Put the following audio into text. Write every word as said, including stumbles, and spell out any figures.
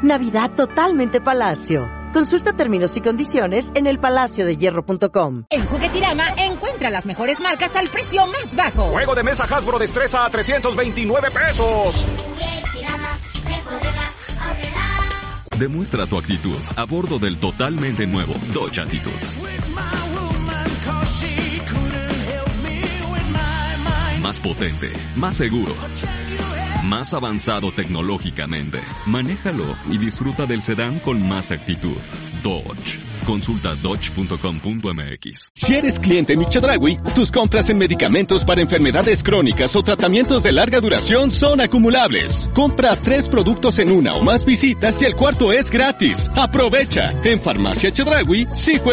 Navidad totalmente Palacio. Consulta términos y condiciones en el palacio de hierro punto com. En Juguetirama encuentra las mejores marcas al precio más bajo. Juego de mesa Hasbro Destreza a trescientos veintinueve pesos. Demuestra tu actitud a bordo del totalmente nuevo Dodge Attitude. Más potente, más seguro, más avanzado tecnológicamente. Manéjalo y disfruta del sedán con más actitud. Dodge. Consulta dodge punto com punto m x. Si eres cliente Mi Chedraui, tus compras en medicamentos para enfermedades crónicas o tratamientos de larga duración son acumulables. Compra tres productos en una o más visitas y el cuarto es gratis. ¡Aprovecha! En Farmacia Chedraui, sí